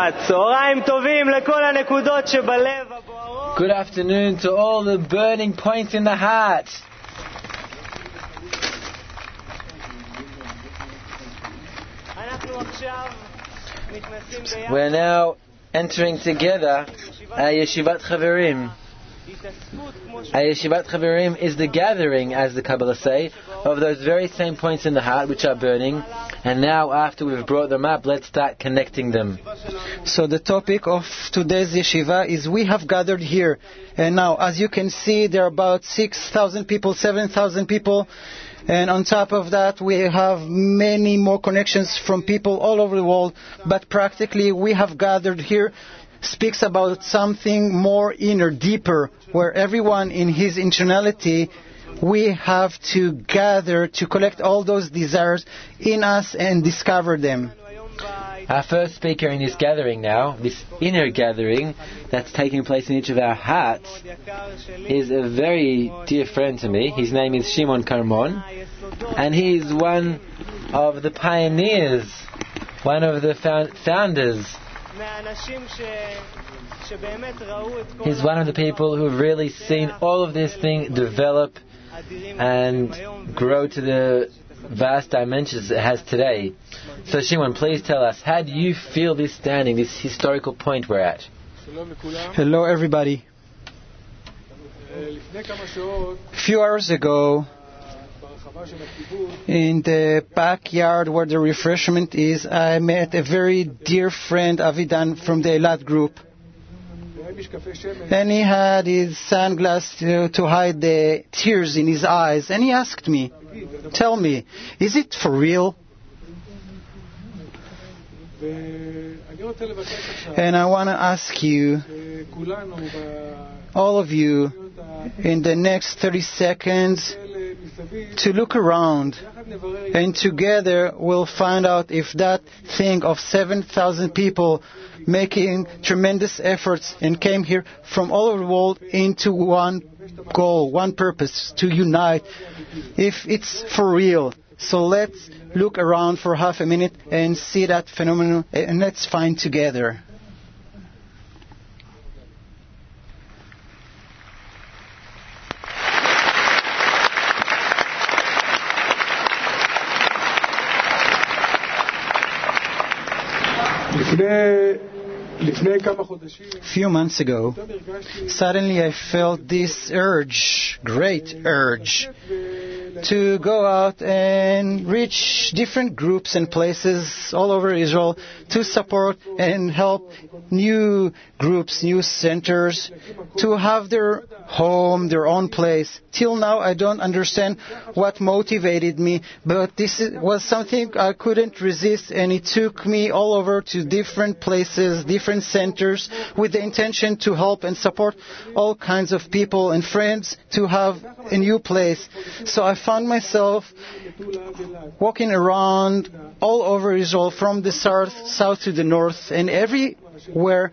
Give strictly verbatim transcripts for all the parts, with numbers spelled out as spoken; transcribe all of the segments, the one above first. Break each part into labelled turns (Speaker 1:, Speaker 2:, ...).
Speaker 1: צהריים טובים לכל הנקודות שבלב הבוערות.
Speaker 2: Good afternoon to all the burning points in the heart.
Speaker 1: אנחנו עכשיו מתנסים ביחד.
Speaker 2: We're now entering together a Yeshivat Chaverim. A Yeshivat Chaverim is the gathering, as the Kabbalah say, of those very same points in the heart which are burning. And now, after we've brought them up, let's start connecting them.
Speaker 3: So the topic of today's yeshiva is we have gathered here. And now, as you can see, there are about six thousand people, seven thousand people. And on top of that, we have many more connections from people all over the world. But practically, we have gathered here speaks about something more inner, deeper, where everyone in his internality, we have to gather to collect all those desires in us and discover them.
Speaker 2: Our first speaker in this gathering now, this inner gathering that's taking place in each of our hearts, is a very dear friend to me. His name is Shimon Karmon, and he is one of the pioneers, one of the found- founders. He's one of the people who have really seen all of this thing develop and grow to the vast dimensions it has today. So Shimon, please tell us, how do you feel this standing, this historical point we're at?
Speaker 3: Hello everybody. A few hours ago, in the backyard where the refreshment is, I met a very dear friend, Avidan, from the Eilat group. And he had his sunglasses to, to hide the tears in his eyes. And he asked me, tell me, is it for real? And I want to ask you, all of you, in the next thirty seconds, to look around, and together we'll find out if that thing of seven thousand people making tremendous efforts and came here from all over the world into one goal, one purpose, to unite, if it's for real. So let's look around for half a minute and see that phenomenon, and let's find together. A few months ago, suddenly I felt this urge, great urge, to go out and reach different groups and places all over Israel to support and help new groups, new centers, to have their home, their own place. Till now, I don't understand what motivated me, but this was something I couldn't resist, and it took me all over to different places, different centers, with the intention to help and support all kinds of people and friends to have a new place. So I found myself walking around all over Israel, from the south, south to the north, and everywhere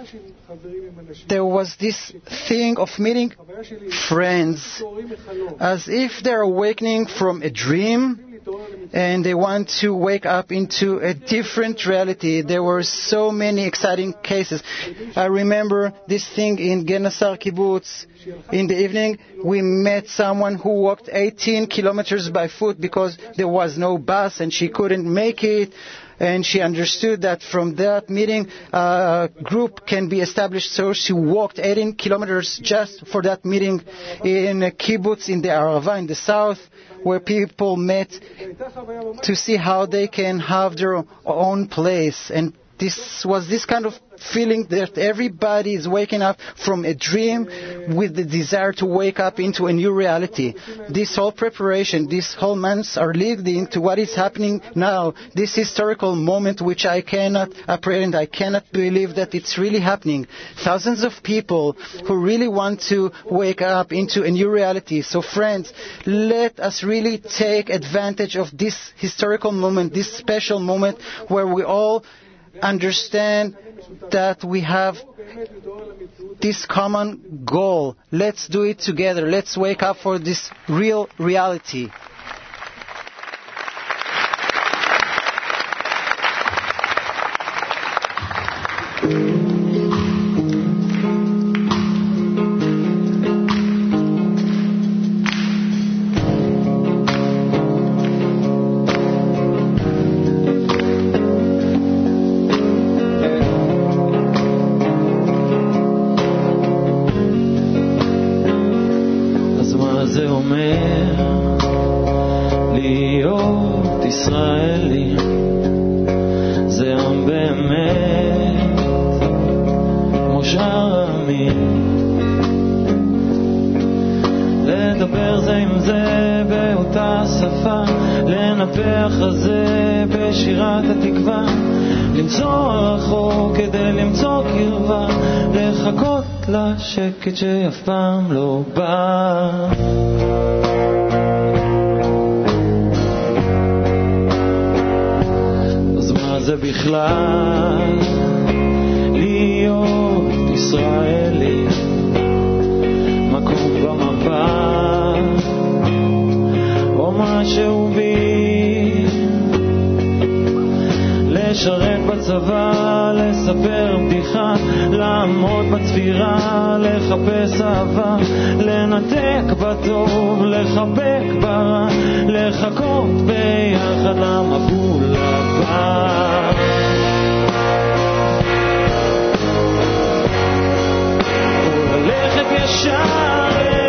Speaker 3: there was this thing of meeting friends, as if they're awakening from a dream and they want to wake up into a different reality. There were so many exciting cases. I remember this thing in Genasar Kibbutz. In the evening, we met someone who walked eighteen kilometers by foot because there was no bus and she couldn't make it. And she understood that from that meeting, a group can be established. So she walked eighteen kilometers just for that meeting in a kibbutz in the Arava in the south, where people met to see how they can have their own place. And this was this kind of feeling that everybody is waking up from a dream with the desire to wake up into a new reality. This whole preparation, these whole months are leading to what is happening now, this historical moment which I cannot apprehend, I cannot believe that it's really happening. Thousands of people who really want to wake up into a new reality. So friends, let us really take advantage of this historical moment, this special moment where we all understand that we have this common goal. Let's do it together. Let's wake up for this real reality.
Speaker 4: אומר להיות ישראלי זה עם באמת כמו שאר העמים לדבר זה עם זה באותה שפה לנפח הזה בשירת התקווה למצוא רחוק כדי למצוא קרבה לחכות לשקט שאף פעם לא בא אז מה זה בכלל להיות ישראלי מקום במפה או משהו בי לשרת בצבא, לספר בדיחה, לעמוד בצפירה, לחפש אהבה, לנתק בטוב, לחבק ברע, לחכות ביחד למבול הבא. וללכת ישר,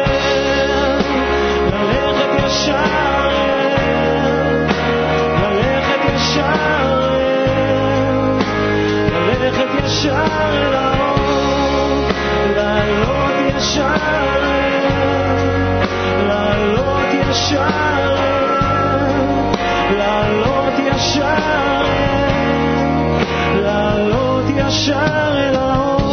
Speaker 4: ללכת ישר, ללכת ישר ללכת ישר אל האור, לעלות ישר, לעלות ישר, לעלות ישר, לעלות ישר אל האור.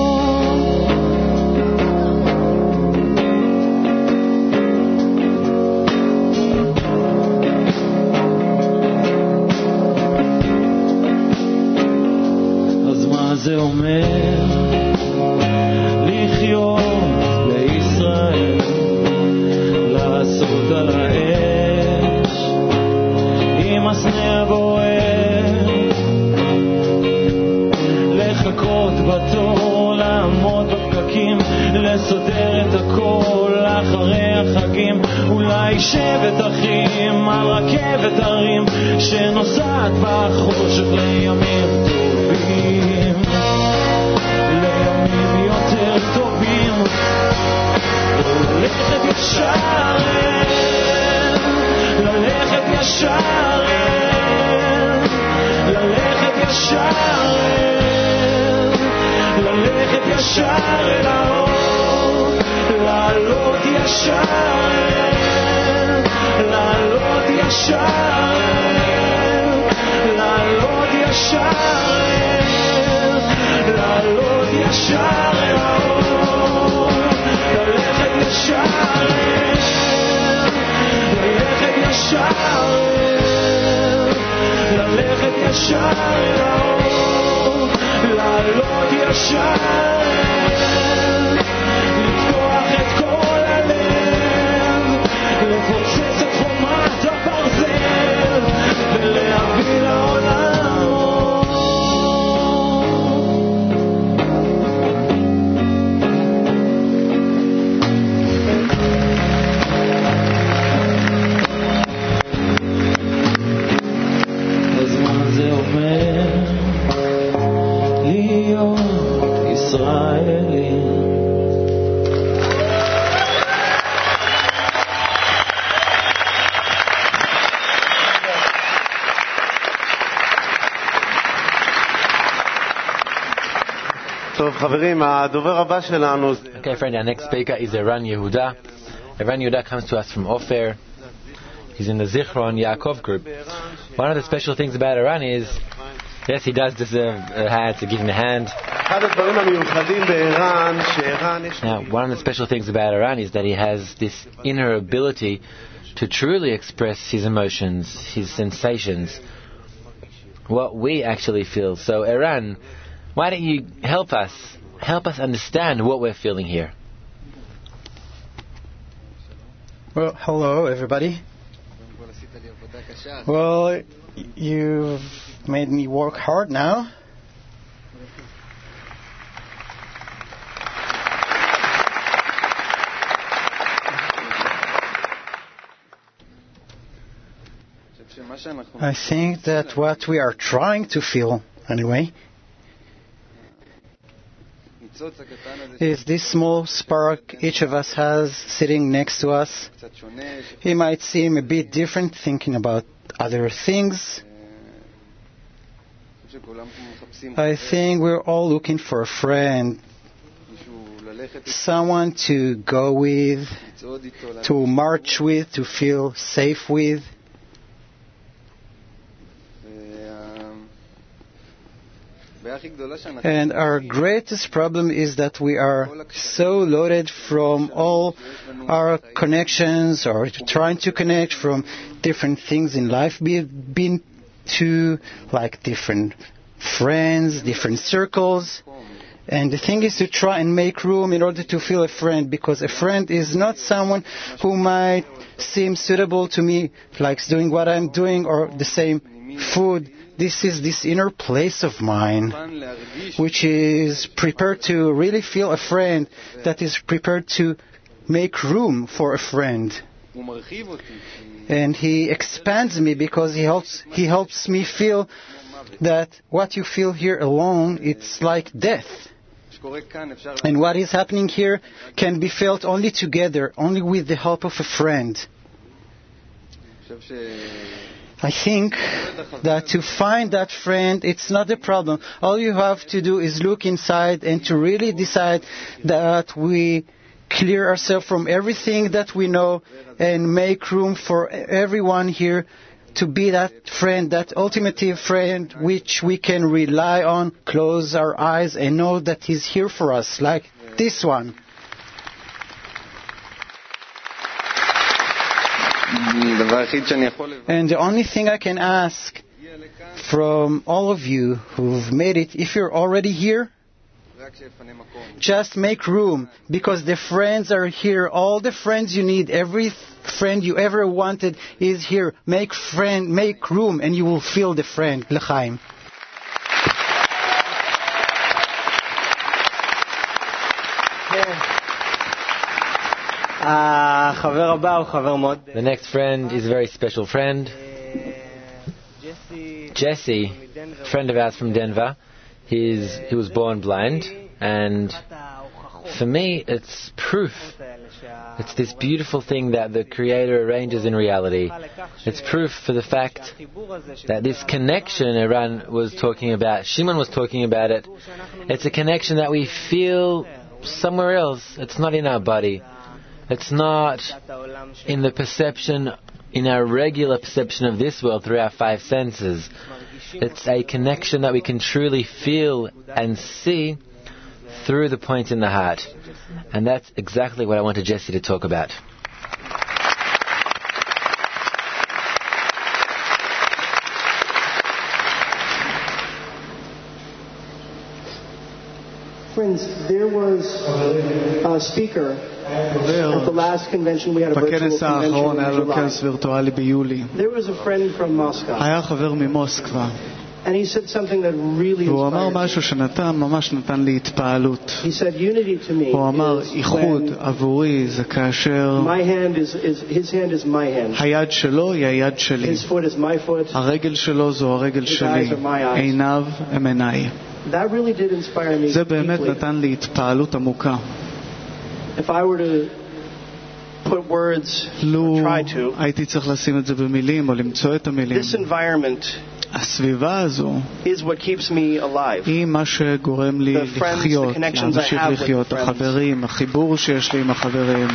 Speaker 4: זה אומר לחיות בישראל לעשות על האש עם הסנה הבוער לחכות בתור לעמוד בפקקים לסדר את הכל אחרי החגים אולי שבט אחים על רכבת הרים שנוסעת בחושך לימים טובים לימים יותר טובים ללכת ישר ללכת ישר ללכת ישר ללכת ישר אל האור לעלות ישר לעלות ישר לעלות ישר לעלות ישר אל האור ללכת ישר ללכת ישר ללכת ישר אל האור לעלות ישר לפתוח את כל הלב לפוצץ את חומת הברזל ולהביא לעולם
Speaker 5: חברים, הדובר הבא שלנו זה...
Speaker 2: Okay, friend, our next speaker is Eran Yehuda. Eran Yehuda comes to us from Ofer. He's in the Zichron Yaakov group. One of the special things about Eran is, yes, he does deserve a hand, to give him a hand. Now, one of the special things about Eran is that he has this inner ability to truly express his emotions, his sensations, what we actually feel. So, Eran, why don't you help us, help us understand what we're feeling here?
Speaker 3: Well, hello, everybody. Well, you've made me work hard now. I think that what we are trying to feel, anyway, is this small spark each of us has sitting next to us. He might seem a bit different, thinking about other things. I think we're all looking for a friend, someone to go with, to march with, to feel safe with. And our greatest problem is that we are so loaded from all our connections, or trying to connect from different things in life. We've been to like different friends, different circles. And the thing is to try and make room in order to feel a friend, because a friend is not someone who might seem suitable to me, likes doing what I'm doing or the same food. This is this inner place of mine, which is prepared to really feel a friend, that is prepared to make room for a friend. And he expands me because he helps, he helps me feel that what you feel here alone, it's like death. And what is happening here can be felt only together, only with the help of a friend. I think that to find that friend, it's not a problem. All you have to do is look inside and to really decide that we clear ourselves from everything that we know and make room for everyone here to be that friend, that ultimate friend which we can rely on, close our eyes and know that he's here for us, like this one. And the only thing I can ask from all of you who've made it, if you're already here, just make room, because the friends are here. All the friends you need, every friend you ever wanted is here. Make friend, make room, and you will feel the friend. L'chaim.
Speaker 2: The next friend is a very special friend. Jesse, friend of ours from Denver. He's, he was born blind, and for me it's proof. It's this beautiful thing that the Creator arranges in reality. It's proof for the fact that this connection Eran was talking about, Shimon was talking about it, it's a connection that we feel somewhere else. It's not in our body. It's not in the perception, in our regular perception of this world through our five senses. It's a connection that we can truly feel and see through the point in the heart. And that's exactly what I wanted Jesse to talk about.
Speaker 6: Friends, there was a speaker at the last convention. We had a virtual
Speaker 7: בכנס האחרון היה לו
Speaker 6: convention in
Speaker 7: כנס וירטואלי ביולי.
Speaker 6: July. There was a friend from Moscow,
Speaker 7: היה חבר ממוסקבה,
Speaker 6: and he said something that really
Speaker 7: והוא אמר
Speaker 6: inspired me.
Speaker 7: משהו שנתן, ממש נתן לי התפעלות.
Speaker 6: He said, unity to me
Speaker 7: הוא אמר,
Speaker 6: is
Speaker 7: איחוד
Speaker 6: when
Speaker 7: עבורי זה כאשר
Speaker 6: my hand is, is, his hand is my hand,
Speaker 7: היד שלו היא היד שלי,
Speaker 6: his foot is my foot.
Speaker 7: הרגל שלו זו הרגל שלי, עיניו הם עיניי.
Speaker 6: That really did inspire me
Speaker 7: זה באמת
Speaker 6: deeply.
Speaker 7: נתן לי התפעלות עמוקה.
Speaker 6: If I were to put words,
Speaker 7: לו
Speaker 6: or try to,
Speaker 7: הייתי צריך לשים את זה במילים או למצוא את המילים,
Speaker 6: this environment
Speaker 7: הסביבה הזו
Speaker 6: is what keeps me alive.
Speaker 7: היא מה שגורם לי
Speaker 6: The friends,
Speaker 7: לחיות,
Speaker 6: the connections I
Speaker 7: להמשיך
Speaker 6: have with
Speaker 7: לחיות,
Speaker 6: friends.
Speaker 7: החברים, החיבור שיש לי עם החברים.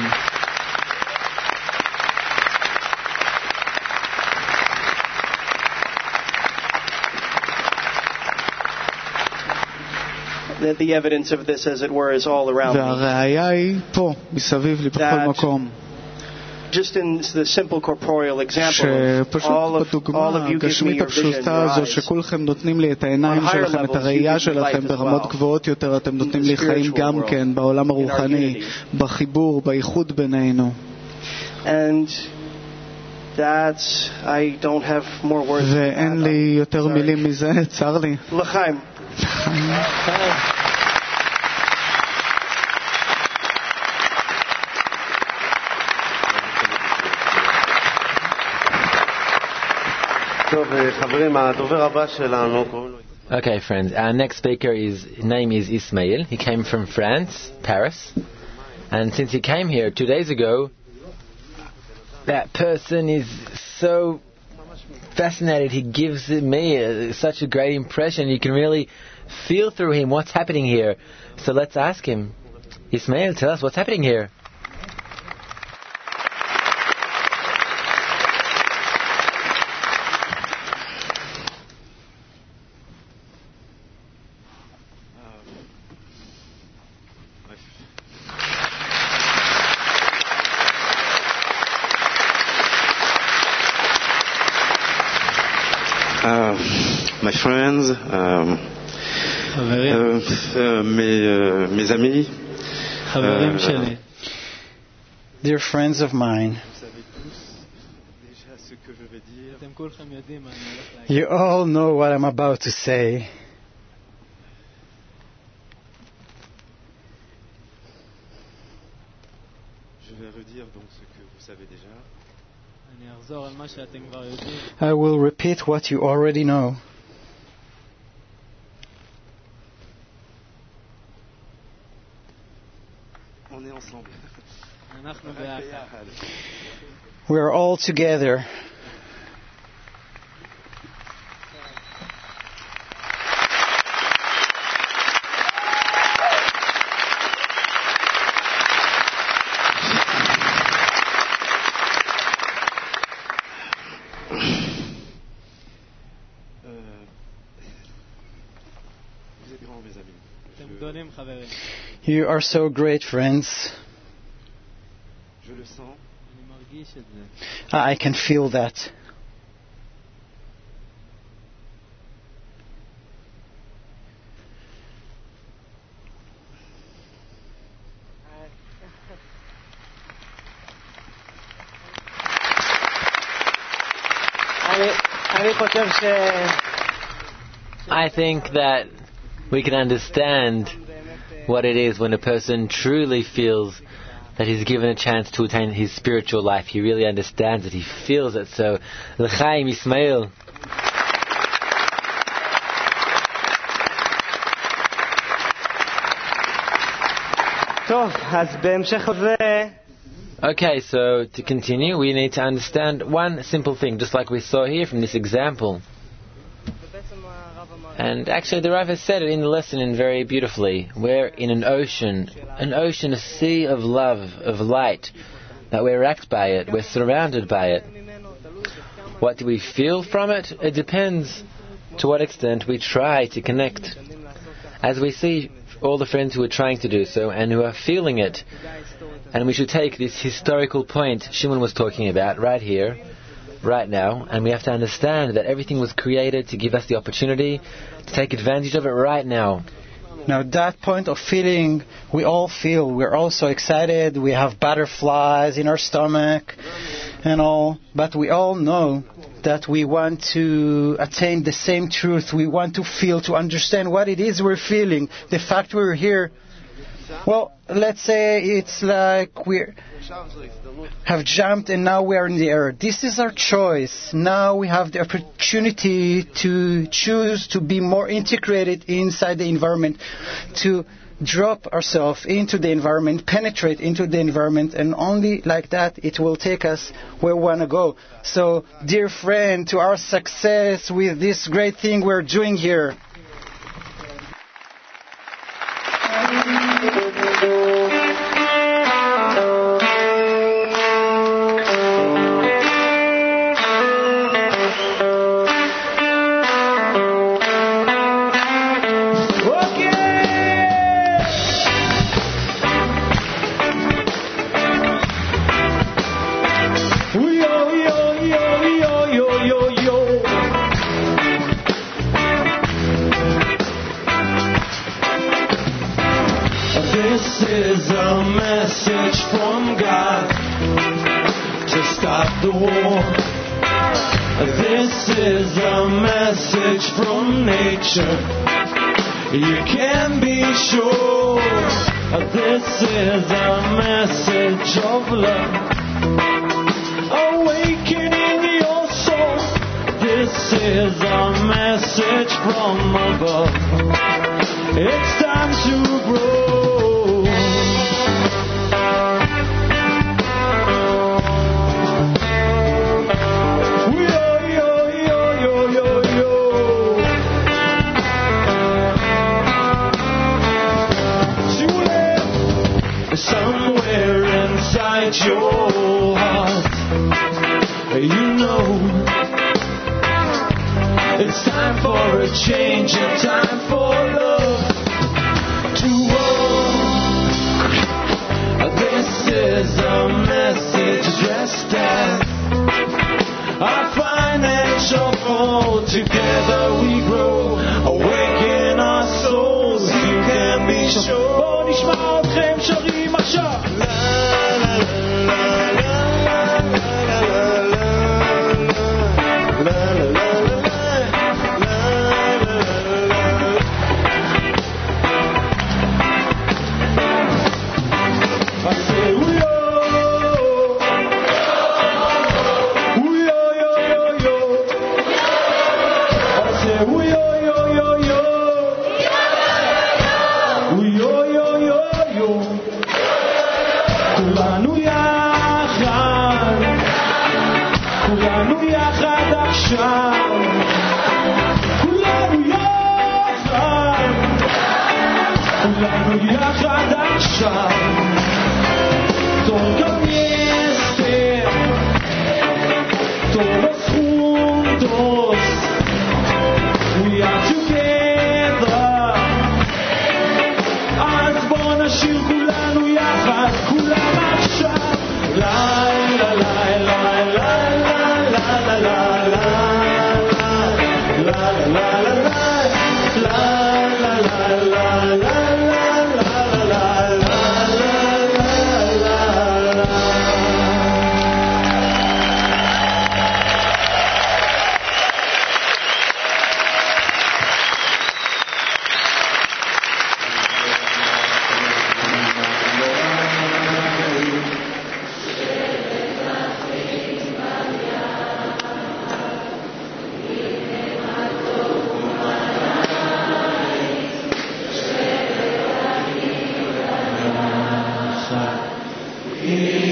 Speaker 6: That the evidence of this, as it were, is all around me.
Speaker 7: והראיה היא פה, מסביב לי, בכל
Speaker 6: That
Speaker 7: מקום.
Speaker 6: Just in the simple corporeal example of
Speaker 7: שפשוט
Speaker 6: all of, all
Speaker 7: בדוגמה
Speaker 6: of you give me
Speaker 7: הגשמית
Speaker 6: your vision,
Speaker 7: הפשוטה
Speaker 6: your
Speaker 7: הזו,
Speaker 6: eyes.
Speaker 7: שכולכם נותנים לי את העיניים
Speaker 6: On higher
Speaker 7: שלכם, את
Speaker 6: levels,
Speaker 7: הראייה
Speaker 6: you give me
Speaker 7: שלכם
Speaker 6: life as
Speaker 7: ברמות
Speaker 6: well.
Speaker 7: גבוהות יותר, אתם נותנים
Speaker 6: In the
Speaker 7: לי חיים
Speaker 6: spiritual
Speaker 7: גם
Speaker 6: world,
Speaker 7: כן, בעולם
Speaker 6: in our
Speaker 7: הרוחני,
Speaker 6: unity.
Speaker 7: בחיבור, באיחוד בינינו.
Speaker 6: And that's, I don't have more words than
Speaker 7: ואין
Speaker 6: that.
Speaker 7: לי יותר
Speaker 6: Sorry.
Speaker 7: מילים מזה, צר לי.
Speaker 6: L'chaim.
Speaker 5: טוב, חברים, הדובר הבא שלנו קוראים לו...
Speaker 2: Okay, friends, our next speaker is, his name is Ismail. He came from France, Paris. And since he came here two days ago, that person is so fascinated. He gives me a, such a great impression. You can really feel through him what's happening here. So let's ask him. Ismail, tell us what's happening here.
Speaker 5: My friends, um, euh, euh, mes, euh, mes amis, euh,
Speaker 3: dear friends of mine, you all know what I'm about to say.
Speaker 5: Je vais redire donc ce que vous savez déjà.
Speaker 3: I will repeat what you already know.
Speaker 5: On est ensemble.
Speaker 3: We are all together. You are so great, friends. I can feel that.
Speaker 2: I think that we can understand what it is when a person truly feels that he's given a chance to attain his spiritual life. He really understands it. He feels it. So, L'chaim, Ismail. Okay, so to continue, we need to understand one simple thing, just like we saw here from this example. And actually the Rav has said it in the lesson in very beautifully. We're in an ocean, an ocean, a sea of love, of light, that we're wrapped by it, we're surrounded by it. What do we feel from it? It depends to what extent we try to connect. As we see all the friends who are trying to do so and who are feeling it, and we should take this historical point Shimon was talking about right here, right now, and we have to understand that everything was created to give us the opportunity to take advantage of it right now.
Speaker 3: Now that point of feeling, we all feel, we're all so excited, we have butterflies in our stomach and all, but we all know that we want to attain the same truth, we want to feel, to understand what it is we're feeling, the fact we're here. Well, let's say it's like we have jumped and now we are in the air. This is our choice. Now we have the opportunity to choose to be more integrated inside the environment, to drop ourselves into the environment, penetrate into the environment, and only like that it will take us where we want to go. So, dear friend, to our success with this great thing we're doing here.
Speaker 4: You can be sure this is a message of love, awakening your soul. This is is a message from above. It's time to grow. Yo, yo, yo, yo, yo, yo. Shule, somewhere inside your heart, you know it's time for a change and time for love to walk. This is a message addressed at our financial fall. Together we grow, awaken our souls. You can be sure. בואו נשמע אתכם שרים עכשיו. כולנו יחד, כולנו יחד עכשיו, כולנו יחד, כולנו יחד עכשיו. Только вместе, todos juntos, we are together. אז בוא נשיר כולנו יחד, כולם עכשיו. לה לה לה לה לה לה לה לה לה לה לה לה לה לה Yeah.